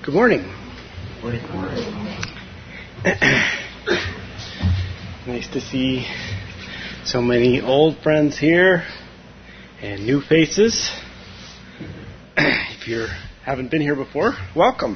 Good morning. Nice to see so many old friends here and new faces. If you haven't been here before, welcome.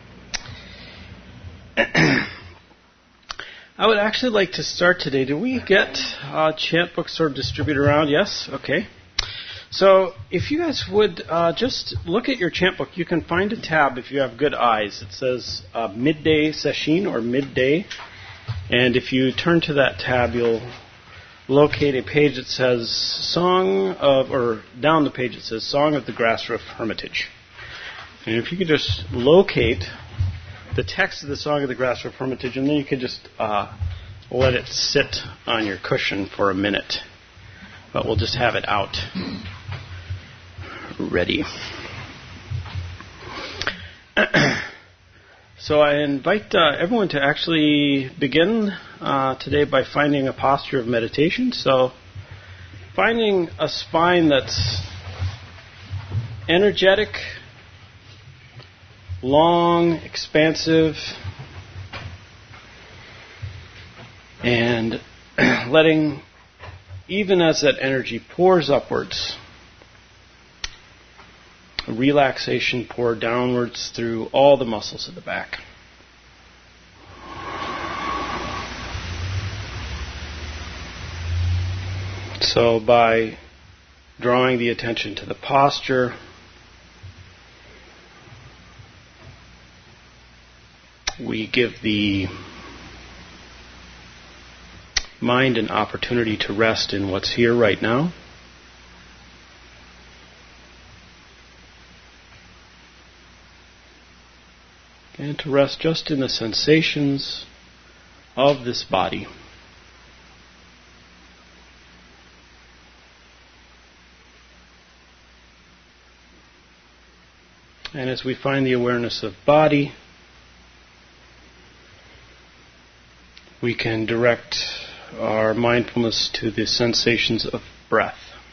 I would actually like to start today. Do we get chant books sort of distributed around? Yes? Okay. So if you guys would just look at your chant book, you can find a tab if you have good eyes. It says Midday Session or Midday. And if you turn to that tab, you'll locate a page that says down the page it says Song of the Grassroof Hermitage. And if you could just locate the text of the Song of the Grassroof Hermitage, and then you could just let it sit on your cushion for a minute. But we'll just have it out ready. So I invite everyone to actually begin today by finding a posture of meditation. So finding a spine that's energetic, long, expansive, and letting, even as that energy pours upwards, relaxation pour downwards through all the muscles of the back. So by drawing the attention to the posture, we give the mind an opportunity to rest in what's here right now. And to rest just in the sensations of this body. And as we find the awareness of body, we can direct our mindfulness to the sensations of breath.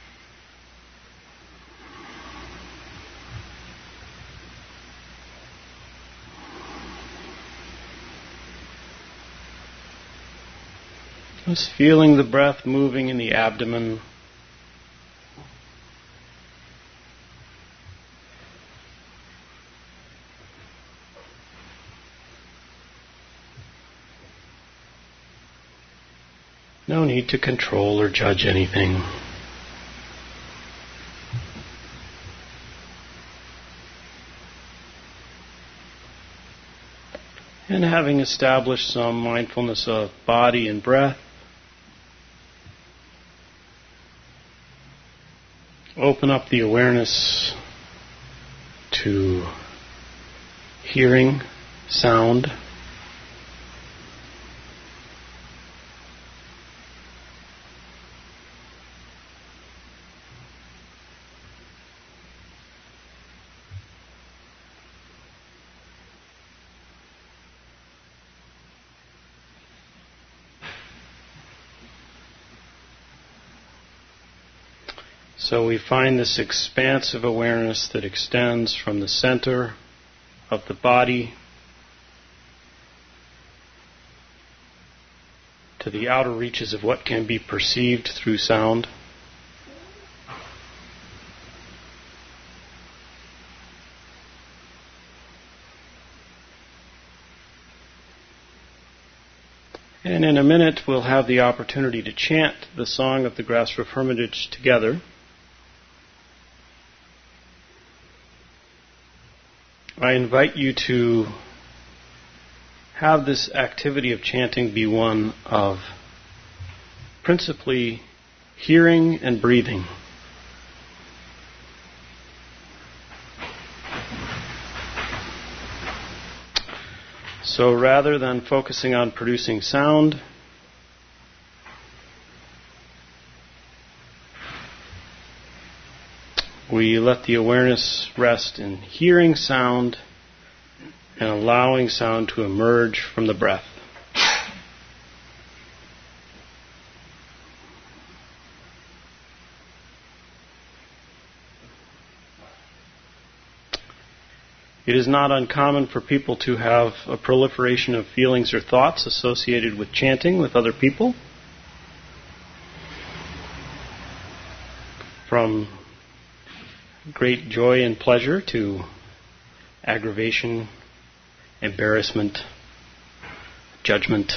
Just feeling the breath moving in the abdomen. No need to control or judge anything. And having established some mindfulness of body and breath, open up the awareness to hearing sound. So we find this expansive awareness that extends from the center of the body to the outer reaches of what can be perceived through sound. And in a minute we'll have the opportunity to chant the Song of the Grassroof Hermitage together. I invite you to have this activity of chanting be one of principally hearing and breathing. So rather than focusing on producing sound, we let the awareness rest in hearing sound and allowing sound to emerge from the breath. It is not uncommon for people to have a proliferation of feelings or thoughts associated with chanting with other people. From great joy and pleasure to aggravation, embarrassment, judgment.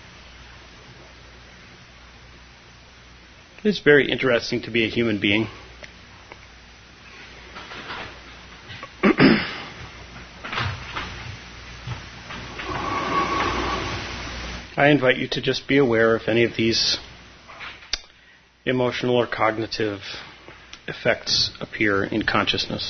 It's very interesting to be a human being. I invite you to just be aware if any of these emotional or cognitive effects appear in consciousness.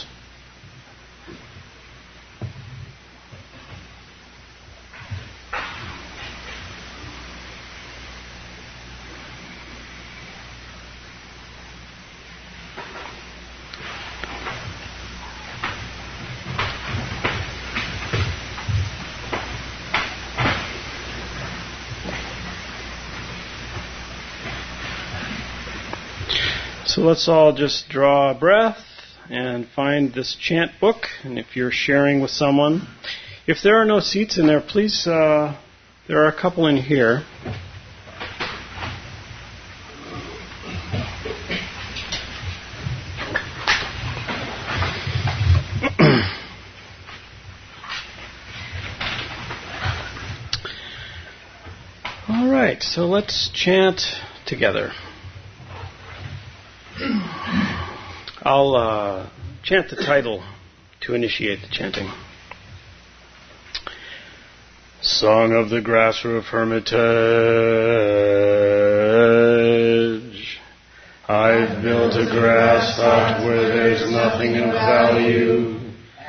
So let's all just draw a breath and find this chant book. And if you're sharing with someone, if there are no seats in there, please, there are a couple in here. All right, so let's chant together. I'll chant the title to initiate the chanting. Song of the Grassroof Hermitage. I've built a grass hut where there's nothing of value.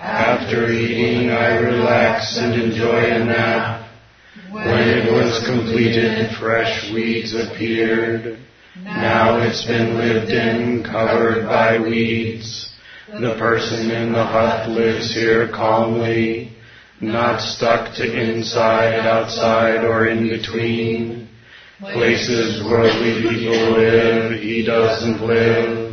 After eating, I relax and enjoy a nap. When it was completed, fresh weeds appeared. Now it's been lived in, covered by weeds. The person in the hut lives here calmly, not stuck to inside, outside, or in between. Places worldly people live, he doesn't live.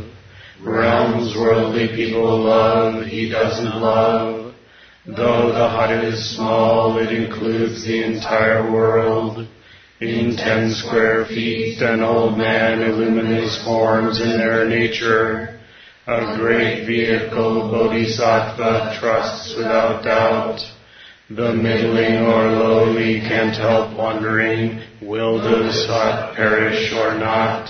Realms worldly people love, he doesn't love. Though the hut is small, it includes the entire world. In 10 square feet, an old man illuminates forms in their nature. A great vehicle, Bodhisattva, trusts without doubt. The middling or lowly can't help wondering, will this hut perish or not?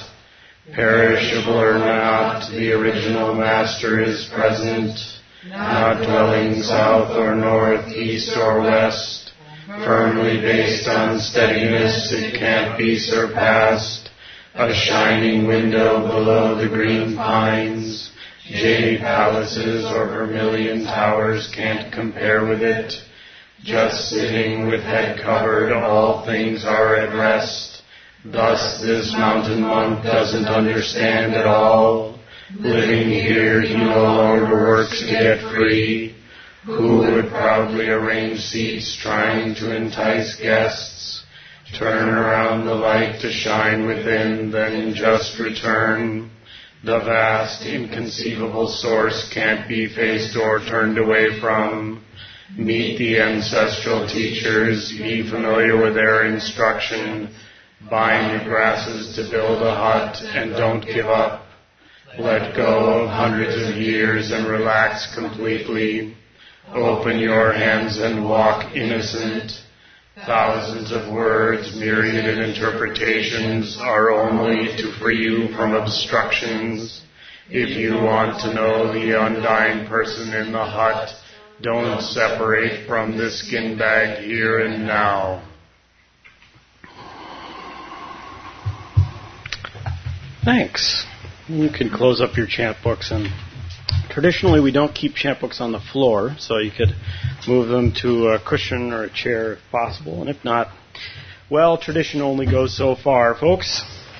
Perishable or not, the original master is present, not dwelling south or north, east or west. Firmly based on steadiness, it can't be surpassed. A shining window below the green pines. Jade palaces or vermilion towers can't compare with it. Just sitting with head covered, all things are at rest. Thus this mountain monk doesn't understand at all. Living here, he no longer works to get free. Who would proudly arrange seats trying to entice guests? Turn around the light to shine within, then just return. The vast, inconceivable source can't be faced or turned away from. Meet the ancestral teachers, be familiar with their instruction. Bind your grasses to build a hut and don't give up. Let go of hundreds of years and relax completely. Open your hands and walk innocent. Thousands of words, myriad interpretations are only to free you from obstructions. If you want to know the undying person in the hut, don't separate from the skin bag here and now. Thanks. You can close up your chant books, and traditionally we don't keep chant books on the floor, so you could move them to a cushion or a chair if possible, and if not, well, tradition only goes so far, folks.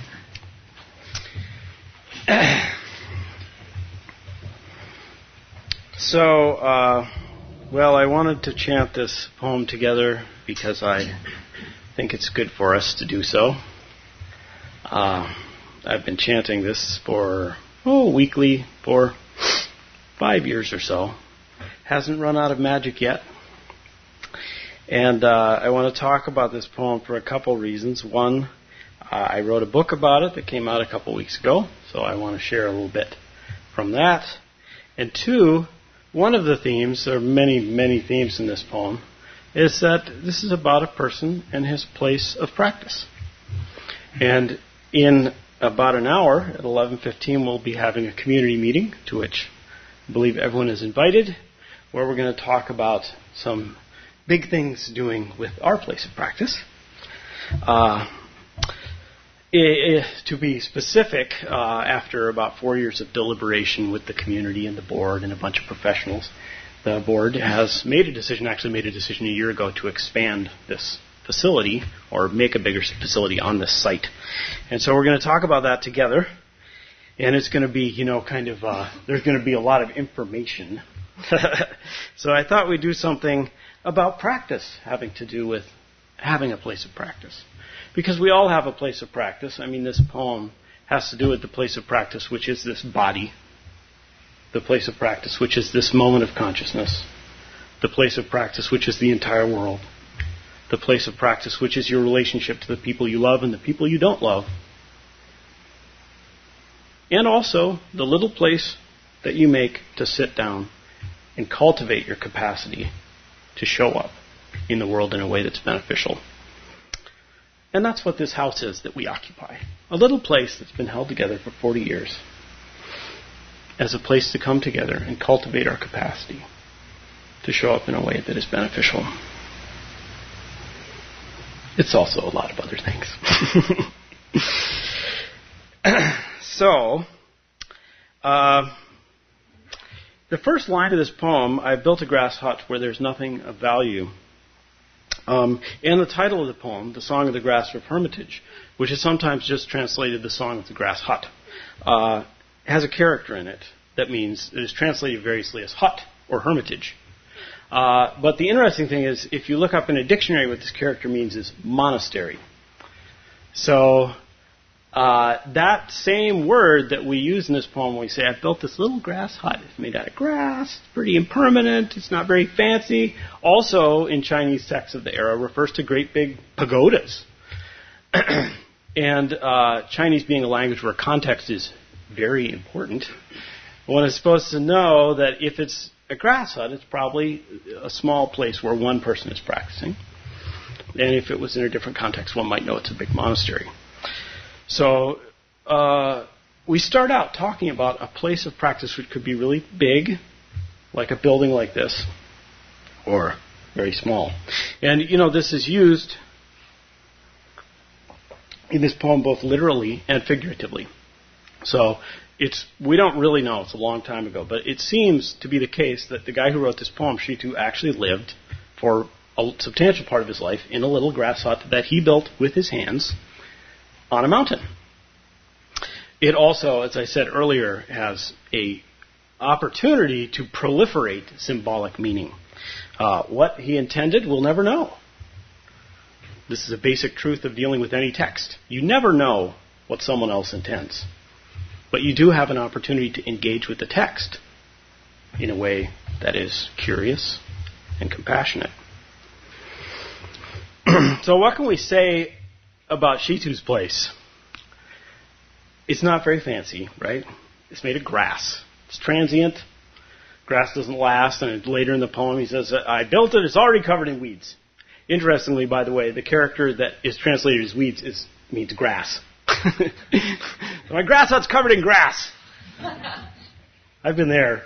So, I wanted to chant this poem together because I think it's good for us to do so. I've been chanting this for, weekly for 5 years or so. hasn't run out of magic yet. And I want to talk about this poem for a couple reasons. One, I wrote a book about it that came out a couple weeks ago, so I want to share a little bit from that. And two, one of the themes, there are many, many themes in this poem, is that this is about a person and his place of practice. And in about an hour, at 11:15, we'll be having a community meeting to which I believe everyone is invited, where we're going to talk about some big things doing with our place of practice. To be specific, after about 4 years of deliberation with the community and the board and a bunch of professionals, the board has made a decision a year ago to expand this facility or make a bigger facility on this site. And so we're going to talk about that together. And it's going to be, there's going to be a lot of information. So I thought we'd do something about practice having to do with having a place of practice. Because we all have a place of practice. I mean, this poem has to do with the place of practice, which is this body. The place of practice, which is this moment of consciousness. The place of practice, which is the entire world. The place of practice, which is your relationship to the people you love and the people you don't love. And also the little place that you make to sit down and cultivate your capacity to show up in the world in a way that's beneficial. And that's what this house is that we occupy. A little place that's been held together for 40 years as a place to come together and cultivate our capacity to show up in a way that is beneficial. It's also a lot of other things. So, the first line of this poem, I built a grass hut where there's nothing of value. And the title of the poem, The Song of the Grass of Hermitage, which is sometimes just translated The Song of the Grass Hut, has a character in it that means it is translated variously as hut or hermitage. But the interesting thing is, if you look up in a dictionary, what this character means is monastery. So that same word that we use in this poem when we say, I built this little grass hut. It's made out of grass. It's pretty impermanent. It's not very fancy. Also, in Chinese texts of the era, refers to great big pagodas. And Chinese being a language where context is very important, one is supposed to know that if it's a grass hut, it's probably a small place where one person is practicing. And if it was in a different context, one might know it's a big monastery. So we start out talking about a place of practice which could be really big, like a building like this, or very small. And, this is used in this poem both literally and figuratively. So we don't really know, it's a long time ago, but it seems to be the case that the guy who wrote this poem, Shitu, actually lived for a substantial part of his life in a little grass hut that he built with his hands on a mountain. It also, as I said earlier, has a opportunity to proliferate symbolic meaning. What he intended, we'll never know. This is a basic truth of dealing with any text. You never know what someone else intends. But you do have an opportunity to engage with the text in a way that is curious and compassionate. So what can we say about Shitu's place? It's not very fancy, right? It's made of grass. It's transient. Grass doesn't last. And later in the poem he says, I built it, it's already covered in weeds. Interestingly, by the way, the character that is translated as weeds means grass. So my grass hut's covered in grass. I've been there.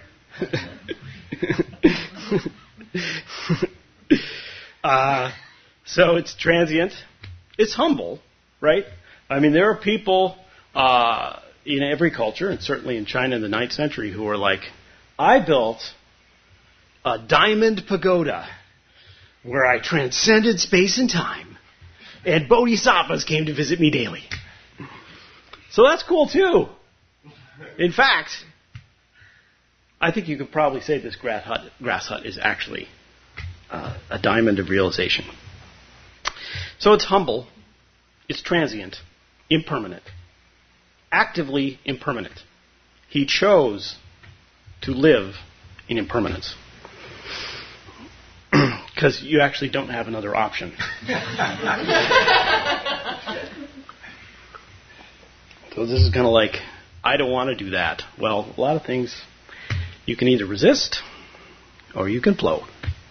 So it's transient. It's humble, right? I mean, there are people in every culture, and certainly in China in the 9th century, who are like, I built a diamond pagoda where I transcended space and time, and bodhisattvas came to visit me daily. So that's cool too. In fact, I think you could probably say this grass hut is actually a diamond of realization. So it's humble, it's transient, impermanent, actively impermanent. He chose to live in impermanence. because you actually don't have another option. So this is kind of like, I don't want to do that. Well, a lot of things you can either resist or you can flow.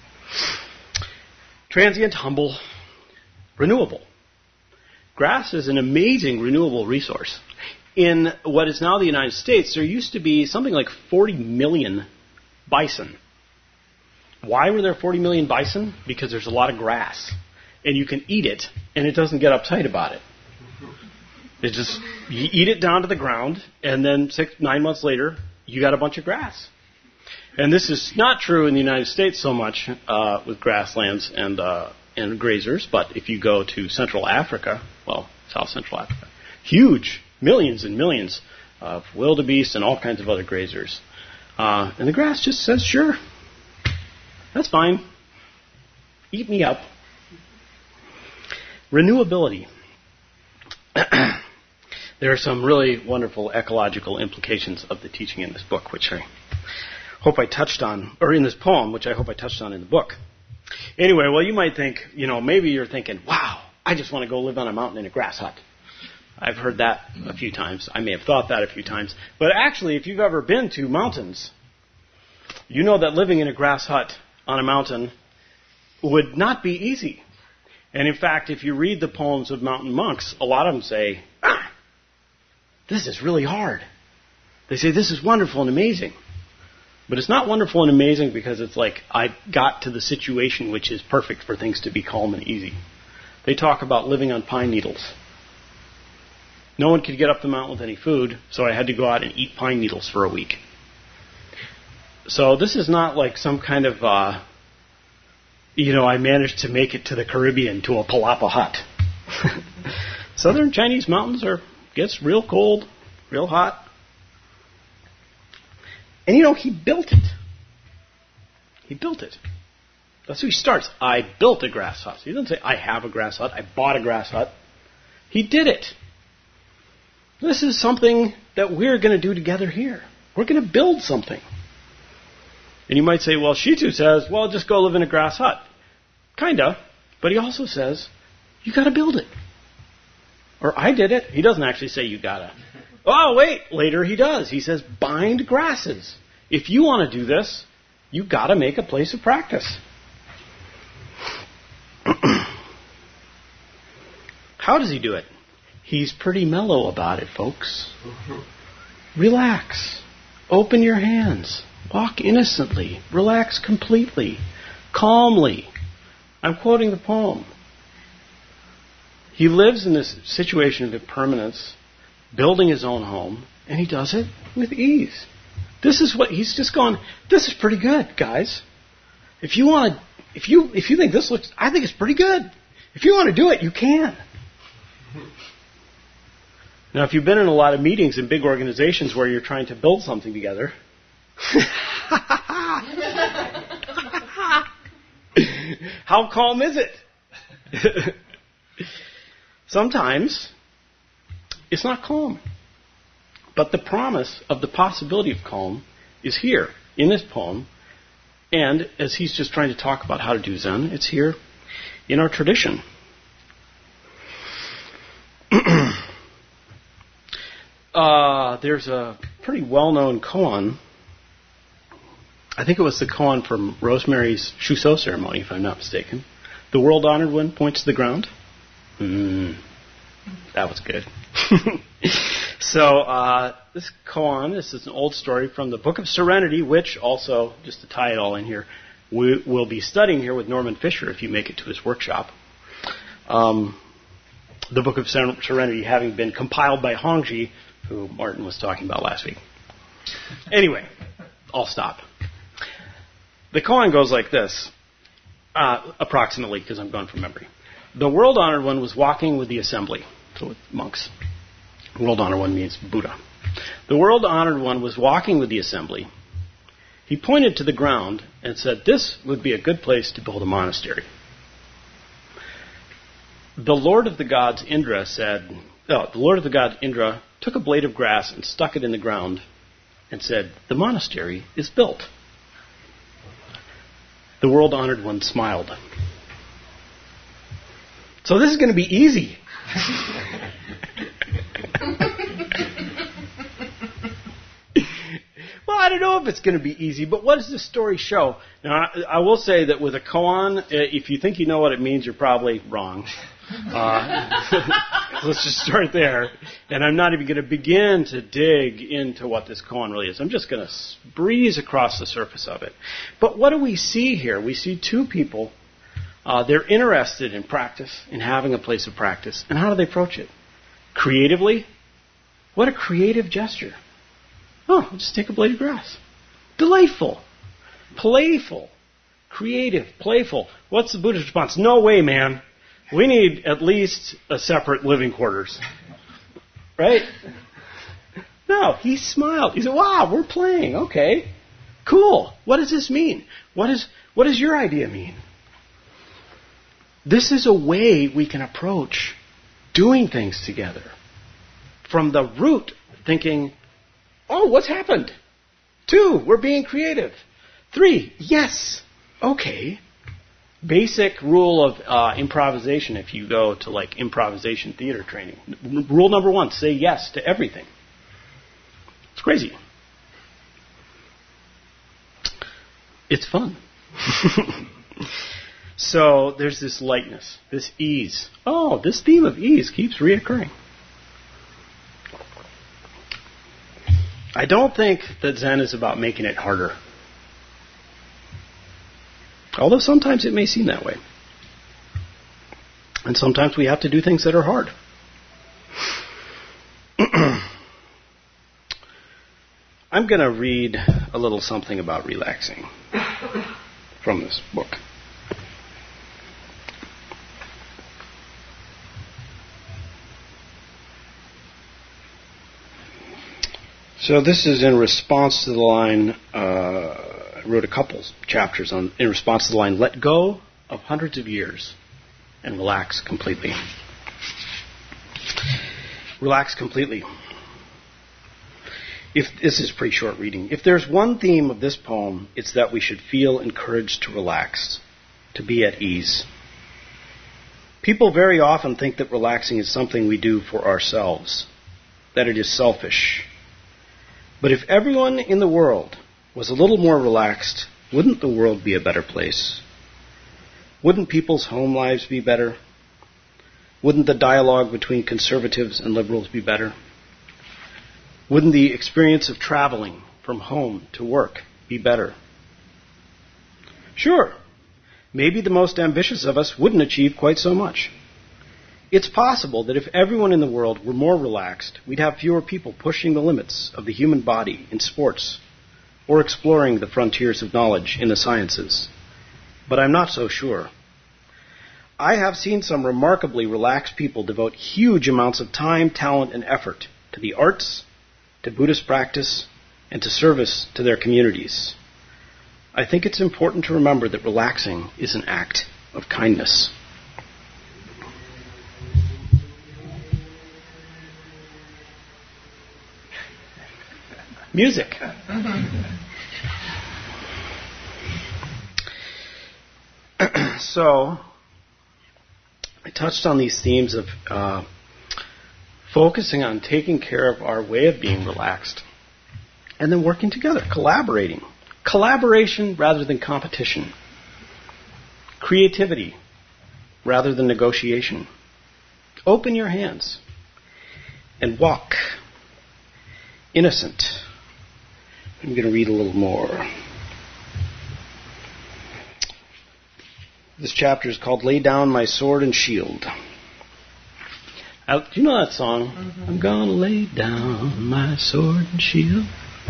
Transient, humble, renewable. Grass is an amazing renewable resource. In what is now the United States, there used to be something like 40 million bison. Why were there 40 million bison? Because there's a lot of grass. And you can eat it, and it doesn't get uptight about it. It's just, you eat it down to the ground, and then 9 months later, you got a bunch of grass. And this is not true in the United States so much with grasslands and grazers, but if you go to Central Africa, well, South Central Africa, huge, millions and millions of wildebeest and all kinds of other grazers. And the grass just says, sure, that's fine. Eat me up. Renewability. There are some really wonderful ecological implications of the teaching in this book, which I hope I touched on, or in this poem, which I hope I touched on in the book. Anyway, well, you might think, maybe you're thinking, wow, I just want to go live on a mountain in a grass hut. I've heard that a few times. I may have thought that a few times. But actually, if you've ever been to mountains, you know that living in a grass hut on a mountain would not be easy. And in fact, if you read the poems of mountain monks, a lot of them say, this is really hard. They say, this is wonderful and amazing. But it's not wonderful and amazing because it's like, I got to the situation which is perfect for things to be calm and easy. They talk about living on pine needles. No one could get up the mountain with any food, so I had to go out and eat pine needles for a week. So this is not like some kind of, I managed to make it to the Caribbean to a palapa hut. Southern Chinese mountains gets real cold, real hot. And he built it. He built it. That's how he starts. I built a grass hut. He doesn't say, I have a grass hut. I bought a grass hut. He did it. This is something that we're going to do together here. We're going to build something. And you might say, well, Shitu says, well, just go live in a grass hut. Kinda. But he also says, you got to build it. Or I did it. He doesn't actually say you got to. Oh, wait. Later he does. He says, bind grasses. If you want to do this, you got to make a place of practice. How does he do it? He's pretty mellow about it, folks. Relax. Open your hands. Walk innocently. Relax completely. Calmly. I'm quoting the poem. He lives in this situation of impermanence, building his own home, and he does it with ease. This is what he's just gone, this is pretty good, guys. If you think this looks, I think it's pretty good. If you want to do it, you can. Now, if you've been in a lot of meetings in big organizations where you're trying to build something together, how calm is it? Sometimes it's not calm. But the promise of the possibility of calm is here in this poem. And as he's just trying to talk about how to do Zen, it's here in our tradition. There's a pretty well-known koan. I think it was the koan from Rosemary's Shuso ceremony, if I'm not mistaken. The world honored one points to the ground. That was good. So this koan, this is an old story from the Book of Serenity, which also, just to tie it all in here, we'll be studying here with Norman Fisher if you make it to his workshop. The Book of Serenity having been compiled by Hongji, who Martin was talking about last week. Anyway, I'll stop. The koan goes like this, approximately, because I'm going from memory. The world honored one was walking with the assembly, so with monks. World honored one means Buddha. The world honored one was walking with the assembly. He pointed to the ground and said, this would be a good place to build a monastery. The Lord of the gods Indra took a blade of grass and stuck it in the ground and said, the monastery is built. The world-honored one smiled. So this is going to be easy. Well, I don't know if it's going to be easy, but what does this story show? Now, I will say that with a koan, if you think you know what it means, you're probably wrong. Let's just start there. And I'm not even going to begin to dig into what this koan really is. I'm just going to breeze across the surface of it. But what do we see here? We see two people. They're interested in practice, in having a place of practice. And how do they approach it? Creatively? What a creative gesture. Oh, I'll just take a blade of grass. Delightful. Playful. Creative. Playful. What's the Buddha's response? No way, man. We need at least a separate living quarters. Right? No, he smiled. He said, wow, we're playing. Okay. Cool. What does this mean? What does your idea mean? This is a way we can approach doing things together. From the root, thinking, oh, what's happened? 2, we're being creative. 3, yes. Okay. Basic rule of improvisation if you go to like improvisation theater training. Rule number 1, say yes to everything. It's crazy. It's fun. So there's this lightness, this ease. Oh, this theme of ease keeps reoccurring. I don't think that Zen is about making it harder. Although sometimes it may seem that way. And sometimes we have to do things that are hard. I'm going to read a little something about relaxing from this book. So this is in response to the line, I wrote a couple chapters in response to the line, let go of hundreds of years and relax completely. Relax completely. This is pretty short reading. If there's one theme of this poem, it's that we should feel encouraged to relax, to be at ease. People very often think that relaxing is something we do for ourselves, that it is selfish. But if everyone in the world was a little more relaxed, wouldn't the world be a better place? Wouldn't people's home lives be better? Wouldn't the dialogue between conservatives and liberals be better? Wouldn't the experience of traveling from home to work be better? Sure, maybe the most ambitious of us wouldn't achieve quite so much. It's possible that if everyone in the world were more relaxed, we'd have fewer people pushing the limits of the human body in sports or exploring the frontiers of knowledge in the sciences. But I'm not so sure. I have seen some remarkably relaxed people devote huge amounts of time, talent, and effort to the arts, to Buddhist practice, and to service to their communities. I think it's important to remember that relaxing is an act of kindness. Music. So, I touched on these themes of focusing on taking care of our way of being relaxed and then working together, collaborating. Collaboration rather than competition. Creativity rather than negotiation. Open your hands and walk. Innocent. I'm going to read a little more. This chapter is called Lay Down My Sword and Shield. Do you know that song? Mm-hmm. I'm going to lay down my sword and shield.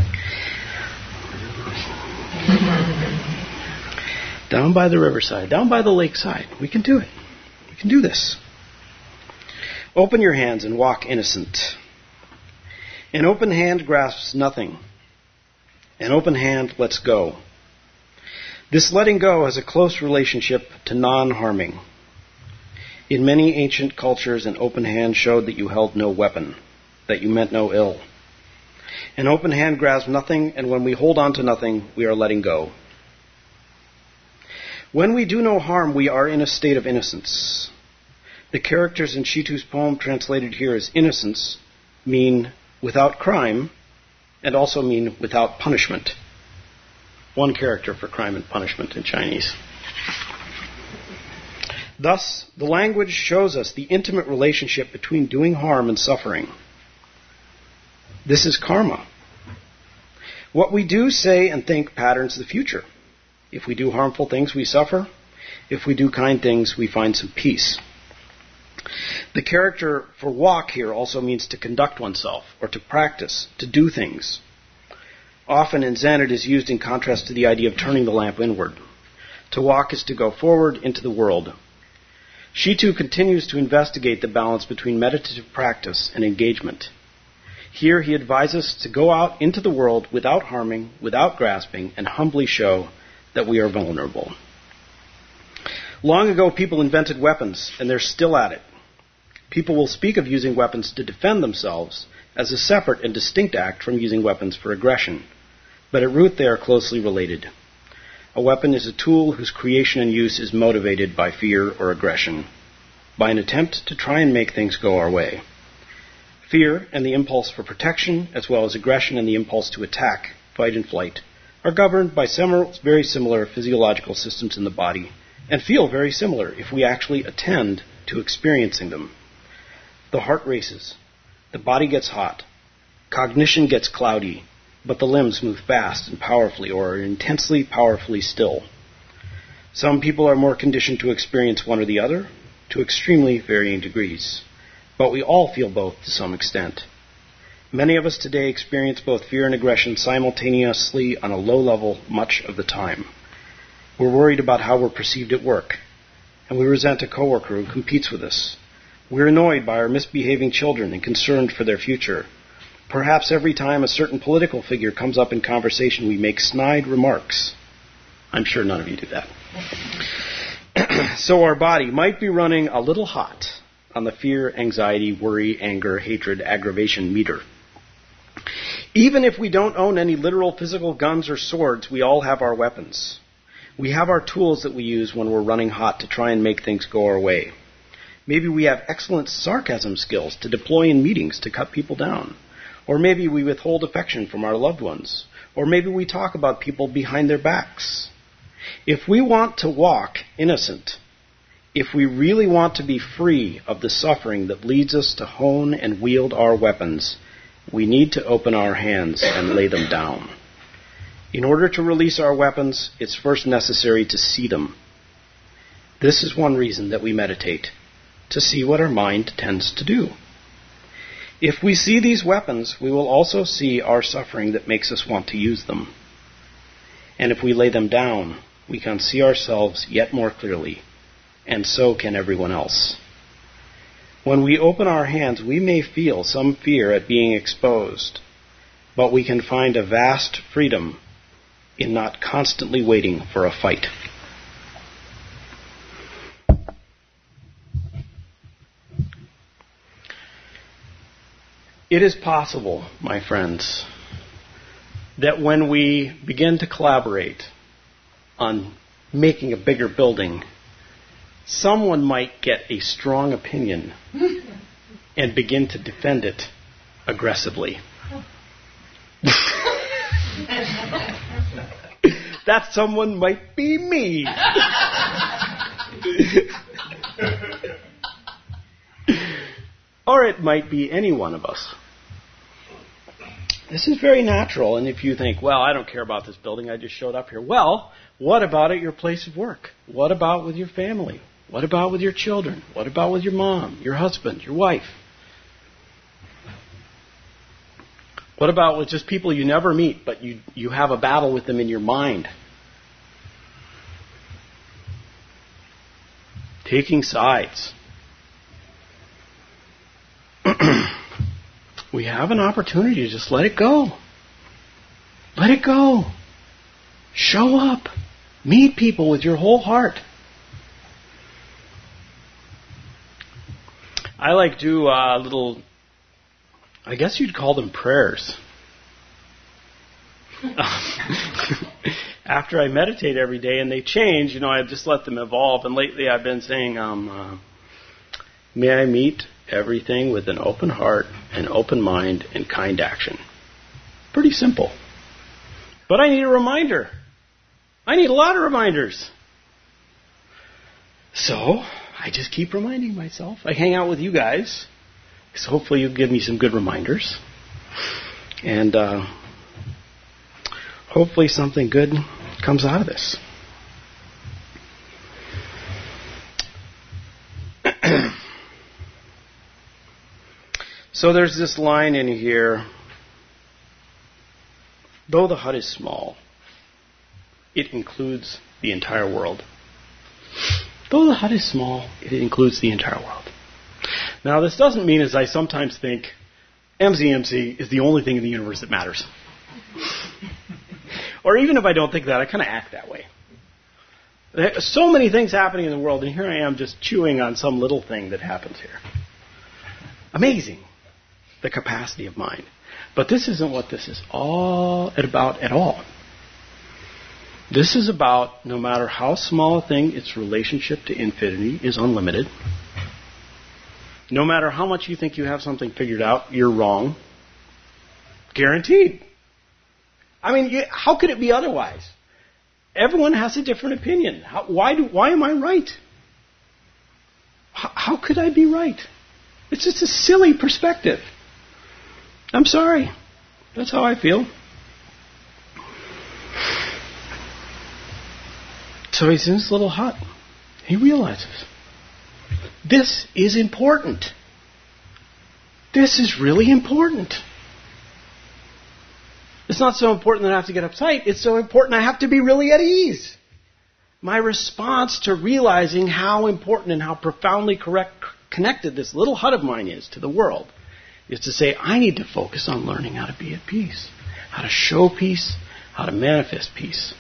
Down by the riverside, down by the lakeside. We can do it. We can do this. Open your hands and walk innocent. An open hand grasps nothing. An open hand lets go. This letting go has a close relationship to non-harming. In many ancient cultures, an open hand showed that you held no weapon, that you meant no ill. An open hand grasps nothing, and when we hold on to nothing, we are letting go. When we do no harm, we are in a state of innocence. The characters in Shitu's poem translated here as innocence mean without crime and also mean without punishment. One character for crime and punishment in Chinese. Thus, the language shows us the intimate relationship between doing harm and suffering. This is karma. What we do, say, and think patterns the future. If we do harmful things, we suffer. If we do kind things, we find some peace. The character for walk here also means to conduct oneself, or to practice, to do things. Often in Zen it is used in contrast to the idea of turning the lamp inward. To walk is to go forward into the world. Shitu continues to investigate the balance between meditative practice and engagement. Here he advises us to go out into the world without harming, without grasping, and humbly show that we are vulnerable. Long ago, people invented weapons, and they're still at it. People will speak of using weapons to defend themselves as a separate and distinct act from using weapons for aggression. But at root, they are closely related. A weapon is a tool whose creation and use is motivated by fear or aggression, by an attempt to try and make things go our way. Fear and the impulse for protection, as well as aggression and the impulse to attack, fight and flight, are governed by very similar physiological systems in the body, and feel very similar if we actually attend to experiencing them. The heart races, the body gets hot, cognition gets cloudy, but the limbs move fast and powerfully or are intensely powerfully still. Some people are more conditioned to experience one or the other, to extremely varying degrees. But we all feel both to some extent. Many of us today experience both fear and aggression simultaneously on a low level much of the time. We're worried about how we're perceived at work, and we resent a coworker who competes with us. We're annoyed by our misbehaving children and concerned for their future. Perhaps every time a certain political figure comes up in conversation, we make snide remarks. I'm sure none of you do that. So our body might be running a little hot on the fear, anxiety, worry, anger, hatred, aggravation meter. Even if we don't own any literal physical guns or swords, we all have our weapons. We have our tools that we use when we're running hot to try and make things go our way. Maybe we have excellent sarcasm skills to deploy in meetings to cut people down. Or maybe we withhold affection from our loved ones. Or maybe we talk about people behind their backs. If we want to walk innocent, if we really want to be free of the suffering that leads us to hone and wield our weapons, we need to open our hands and lay them down. In order to release our weapons, it's first necessary to see them. This is one reason that we meditate, to see what our mind tends to do. If we see these weapons, we will also see our suffering that makes us want to use them. And if we lay them down, we can see ourselves yet more clearly, and so can everyone else. When we open our hands, we may feel some fear at being exposed, but we can find a vast freedom in not constantly waiting for a fight. It is possible, my friends, that when we begin to collaborate on making a bigger building, someone might get a strong opinion and begin to defend it aggressively. That someone might be me. Or it might be any one of us. This is very natural, and if you think, well, I don't care about this building, I just showed up here. Well, what about at your place of work? What about with your family? What about with your children? What about with your mom, your husband, your wife? What about with just people you never meet, but you have a battle with them in your mind? Taking sides. We have an opportunity to just let it go. Let it go. Show up. Meet people with your whole heart. I like do little, I guess you'd call them prayers. after I meditate every day, and they change, I just let them evolve. And lately I've been saying, may I meet everything with an open heart, an open mind, and kind action. Pretty simple. But I need a reminder. I need a lot of reminders. So I just keep reminding myself. I hang out with you guys, so hopefully you'll give me some good reminders. And hopefully something good comes out of this. So there's this line in here. Though the hut is small, it includes the entire world. Though the hut is small, it includes the entire world. Now, this doesn't mean, as I sometimes think, MZMC is the only thing in the universe that matters. Or even if I don't think that, I kind of act that way. There's so many things happening in the world, and here I am just chewing on some little thing that happens here. Amazing, the capacity of mind. But this isn't what this is all about at all. This is about, no matter how small a thing, its relationship to infinity is unlimited. No matter how much you think you have something figured out, you're wrong. Guaranteed. I mean, how could it be otherwise? Everyone has a different opinion. Why am I right? How could I be right? It's just a silly perspective. I'm sorry. That's how I feel. So he's in his little hut. He realizes, this is important. This is really important. It's not so important that I have to get uptight. It's so important I have to be really at ease. My response to realizing how important and how profoundly connected this little hut of mine is to the world is to say, I need to focus on learning how to be at peace, how to show peace, how to manifest peace.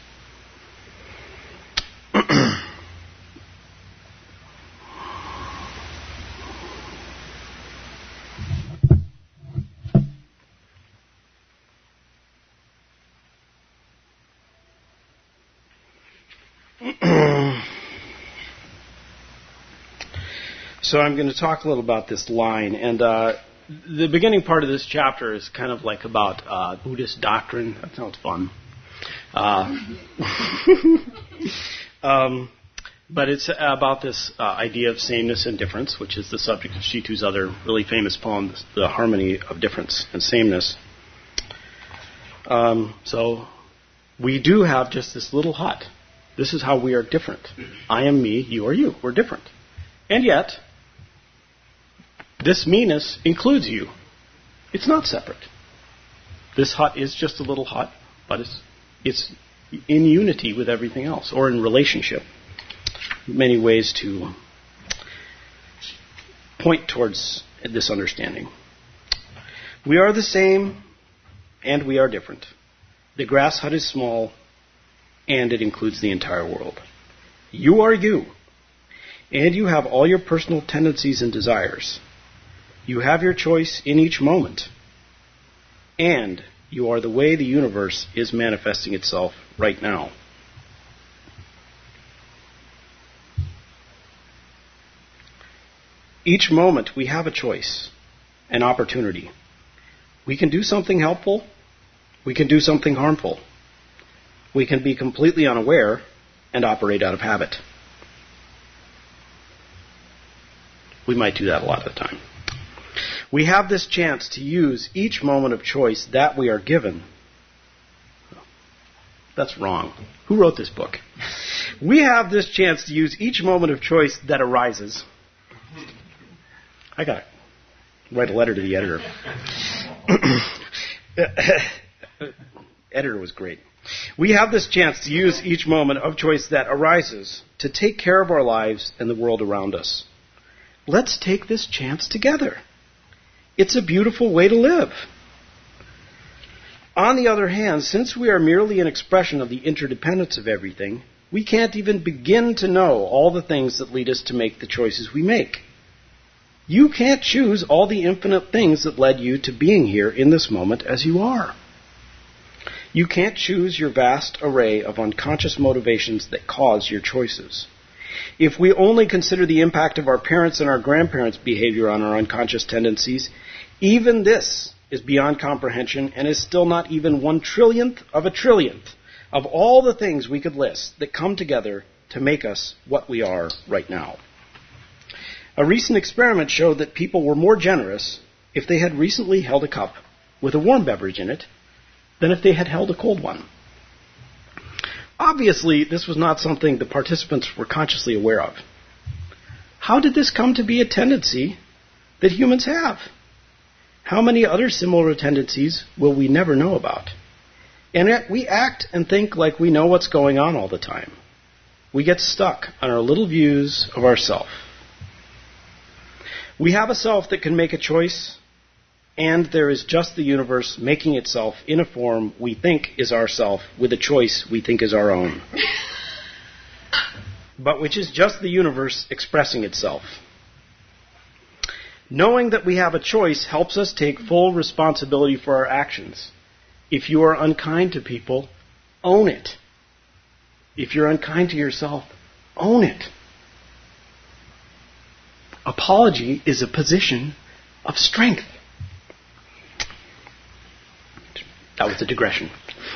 So I'm going to talk a little about this line, and the beginning part of this chapter is kind of like about Buddhist doctrine. That sounds fun. But it's about this idea of sameness and difference, which is the subject of Shitu's other really famous poem, The Harmony of Difference and Sameness. So we do have just this little hut. This is how we are different. I am me, you are you. We're different. And yet, this meanness includes you. It's not separate. This hut is just a little hut, but it's in unity with everything else, or in relationship. Many ways to point towards this understanding. We are the same, and we are different. The grass hut is small, and it includes the entire world. You are you, and you have all your personal tendencies and desires. You have your choice in each moment, and you are the way the universe is manifesting itself right now. Each moment we have a choice, an opportunity. We can do something helpful. We can do something harmful. We can be completely unaware and operate out of habit. We might do that a lot of the time. We have this chance to use each moment of choice that we are given. That's wrong. Who wrote this book? We have this chance to use each moment of choice that arises. I got to write a letter to the editor. Editor was great. We have this chance to use each moment of choice that arises to take care of our lives and the world around us. Let's take this chance together. It's a beautiful way to live. On the other hand, since we are merely an expression of the interdependence of everything, we can't even begin to know all the things that lead us to make the choices we make. You can't choose all the infinite things that led you to being here in this moment as you are. You can't choose your vast array of unconscious motivations that cause your choices. If we only consider the impact of our parents' and our grandparents' behavior on our unconscious tendencies, even this is beyond comprehension and is still not even 1/1,000,000th of a trillionth of all the things we could list that come together to make us what we are right now. A recent experiment showed that people were more generous if they had recently held a cup with a warm beverage in it than if they had held a cold one. Obviously, this was not something the participants were consciously aware of. How did this come to be a tendency that humans have? How many other similar tendencies will we never know about? And yet we act and think like we know what's going on all the time. We get stuck on our little views of ourself. We have a self that can make a choice, and there is just the universe making itself in a form we think is ourself with a choice we think is our own, but which is just the universe expressing itself. Knowing that we have a choice helps us take full responsibility for our actions. If you are unkind to people, own it. If you're unkind to yourself, own it. Apology is a position of strength. That was a digression.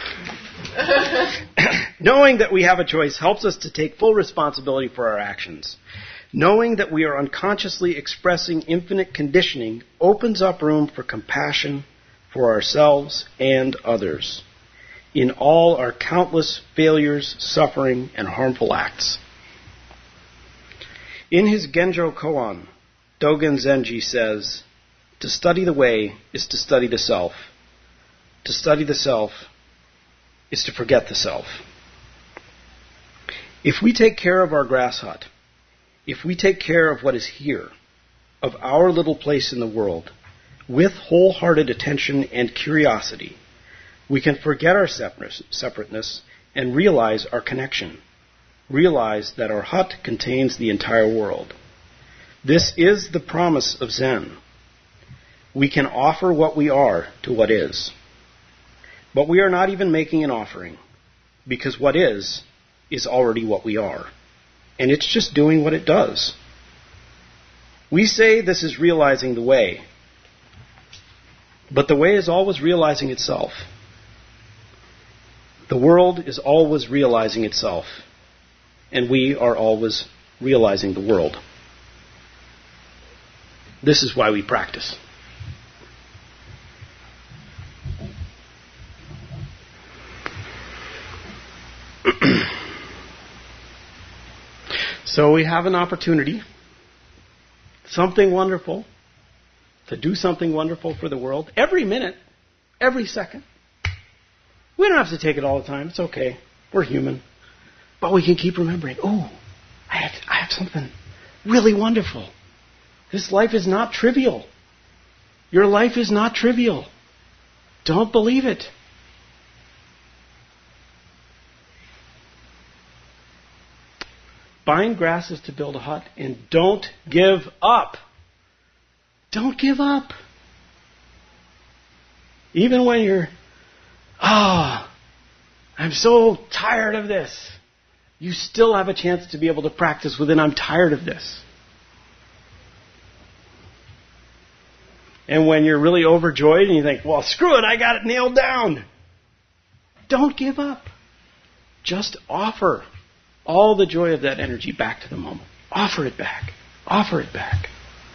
Knowing that we have a choice helps us to take full responsibility for our actions. Knowing that we are unconsciously expressing infinite conditioning opens up room for compassion for ourselves and others in all our countless failures, suffering, and harmful acts. In his Genjo Koan, Dogen Zenji says, "To study the way is to study the self. To study the self is to forget the self." If we take care of our grass hut, if we take care of what is here, of our little place in the world, with wholehearted attention and curiosity, we can forget our separateness and realize our connection. Realize that our hut contains the entire world. This is the promise of Zen. We can offer what we are to what is. But we are not even making an offering, because what is already what we are. And it's just doing what it does. We say this is realizing the way, but the way is always realizing itself. The world is always realizing itself, and we are always realizing the world. This is why we practice. So we have an opportunity, something wonderful, to do something wonderful for the world every minute, every second. We don't have to take it all the time. It's okay. We're human. But we can keep remembering, I have something really wonderful. This life is not trivial. Your life is not trivial. Don't believe it. Buying grass is to build a hut, and don't give up. Don't give up. Even when you're, I'm so tired of this. You still have a chance to be able to practice within I'm tired of this. And when you're really overjoyed and you think, well, screw it, I got it nailed down. Don't give up. Just offer all the joy of that energy back to the moment. Offer it back. Offer it back.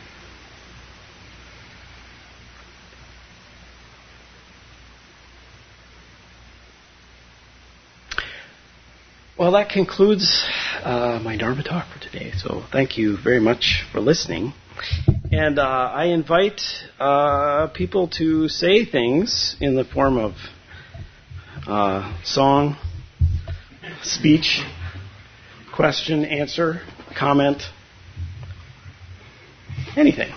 Well, that concludes my Dharma talk for today. So thank you very much for listening. And I invite people to say things in the form of song, speech, question, answer, comment, anything.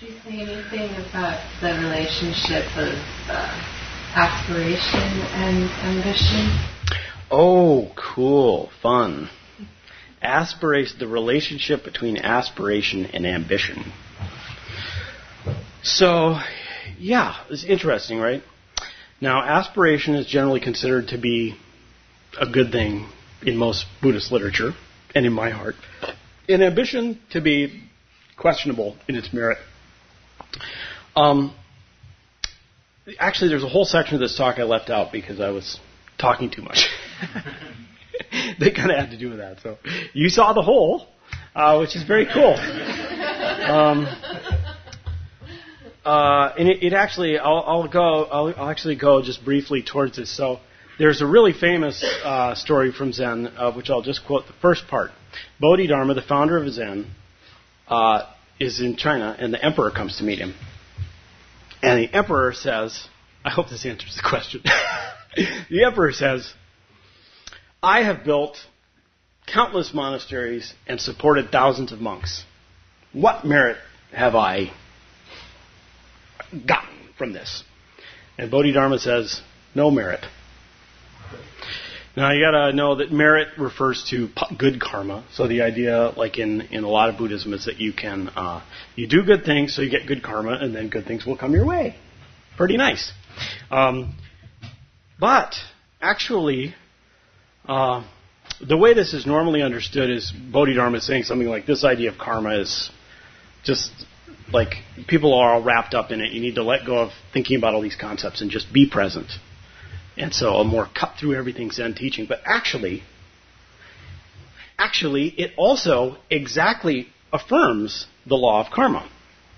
Did you say anything about the relationship of aspiration and ambition? Oh, cool. Fun. Aspiration, the relationship between aspiration and ambition. So, yeah, it's interesting, right? Now, aspiration is generally considered to be a good thing in most Buddhist literature, and in my heart. And ambition to be questionable in its merit. Actually, there's a whole section of this talk I left out because I was talking too much. They kind of had to do with that. So you saw the whole, which is very cool. And it actually, I'll actually go just briefly towards this. So there's a really famous story from Zen, which I'll just quote the first part. Bodhidharma, the founder of Zen, is in China, and the emperor comes to meet him. And the emperor says, I hope this answers the question. The emperor says, I have built countless monasteries and supported thousands of monks. What merit have I gotten from this? And Bodhidharma says, no merit. Now you got to know that merit refers to good karma. So the idea, like in a lot of Buddhism, is that you can you do good things, so you get good karma, and then good things will come your way. Pretty nice. But actually, the way this is normally understood is Bodhidharma is saying something like this idea of karma is just like people are all wrapped up in it. You need to let go of thinking about all these concepts and just be present. And so a more cut through everything Zen teaching. But actually, it also exactly affirms the law of karma.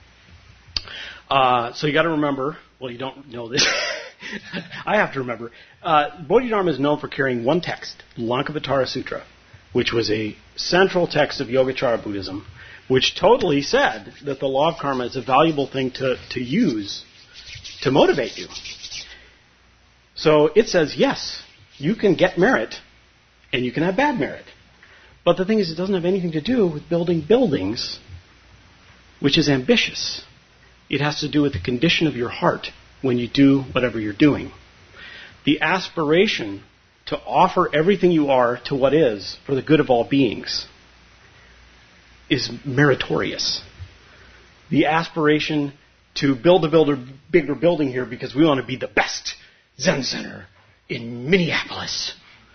So you got to remember, well, you don't know this. I have to remember. Bodhidharma is known for carrying one text, Lankavatara Sutra, which was a central text of Yogacara Buddhism, which totally said that the law of karma is a valuable thing to use to motivate you. So it says, yes, you can get merit, and you can have bad merit. But the thing is, it doesn't have anything to do with building buildings, which is ambitious. It has to do with the condition of your heart when you do whatever you're doing. The aspiration to offer everything you are to what is for the good of all beings is meritorious. The aspiration to build a bigger building here because we want to be the best Zen Center in Minneapolis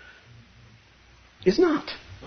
is not.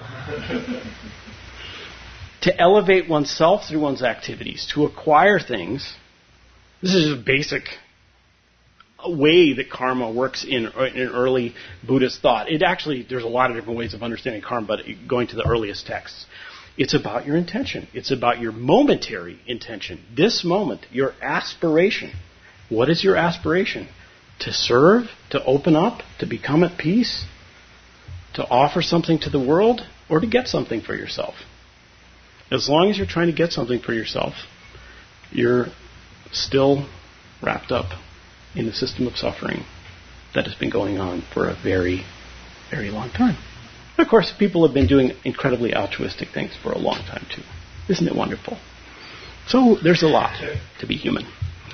To elevate oneself through one's activities, to acquire things, this is a basic way that karma works in early Buddhist thought. There's a lot of different ways of understanding karma, but going to the earliest texts, it's about your intention. It's about your momentary intention. This moment, your aspiration. What is your aspiration? To serve, to open up, to become at peace, to offer something to the world, or to get something for yourself. As long as you're trying to get something for yourself, you're still wrapped up in the system of suffering that has been going on for a very, very long time. And of course, people have been doing incredibly altruistic things for a long time too. Isn't it wonderful? So there's a lot to be human.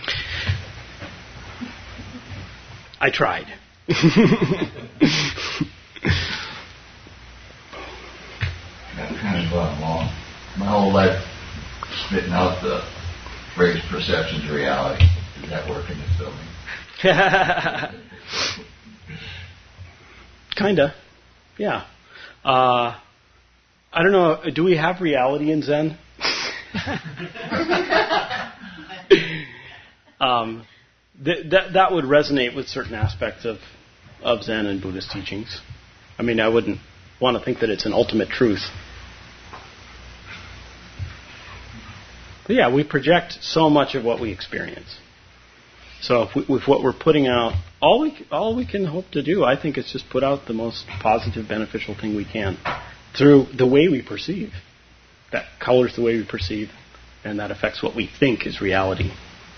I tried. I've kind of gone along my whole life spitting out the phrase perception to reality. Does that work in this building? Kinda. Yeah. I don't know. Do we have reality in Zen? That would resonate with certain aspects of Zen and Buddhist teachings. I mean, I wouldn't want to think that it's an ultimate truth. But yeah, we project so much of what we experience. So if what we're putting out, all we can hope to do, I think, is just put out the most positive, beneficial thing we can through the way we perceive. That colors the way we perceive, and that affects what we think is reality.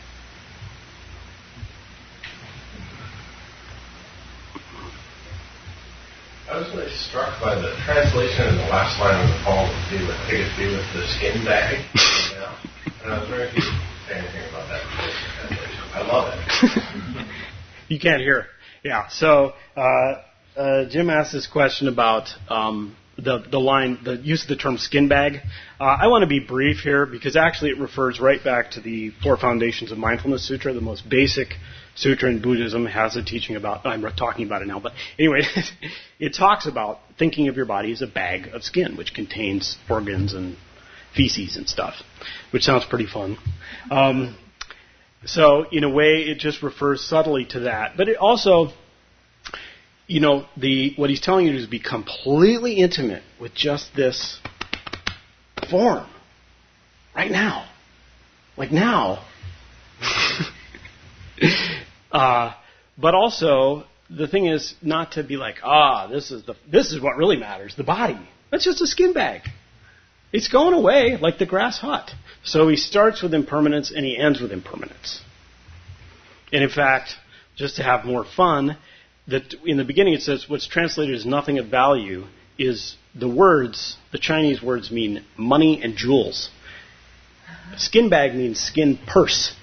I was really struck by the translation in the last line of the poem, I think it's be with the skin bag. And I was wondering if you say anything about that translation. I love it. You can't hear. Yeah. So Jim asked this question about the use of the term skin bag. I want to be brief here because actually it refers right back to the Four Foundations of Mindfulness Sutra, the most basic sutra in Buddhism. Has a teaching about, I'm talking about it now, but anyway, it talks about thinking of your body as a bag of skin, which contains organs and feces and stuff, which sounds pretty fun. So in a way, it just refers subtly to that. But it also, what he's telling you is be completely intimate with just this form right now. Like now. But also, the thing is not to be like, this is what really matters, the body. That's just a skin bag. It's going away like the grass hut. So he starts with impermanence and he ends with impermanence. And in fact, just to have more fun, that in the beginning it says what's translated as nothing of value is the Chinese words mean money and jewels. Skin bag means skin purse.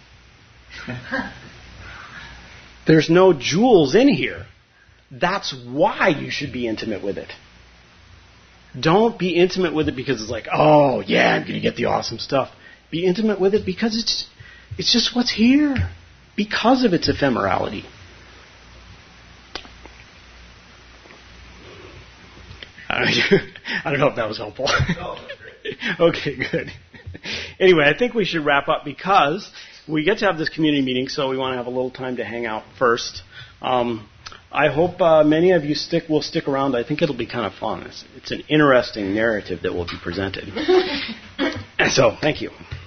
There's no jewels in here. That's why you should be intimate with it. Don't be intimate with it because it's like, oh yeah, I'm going to get the awesome stuff. Be intimate with it because it's just what's here. Because of its ephemerality. I don't know if that was helpful. No, that's great. Okay, good. Anyway, I think we should wrap up because we get to have this community meeting, so we want to have a little time to hang out first. I hope many of you will stick around. I think it'll be kind of fun. It's an interesting narrative that will be presented. So, thank you.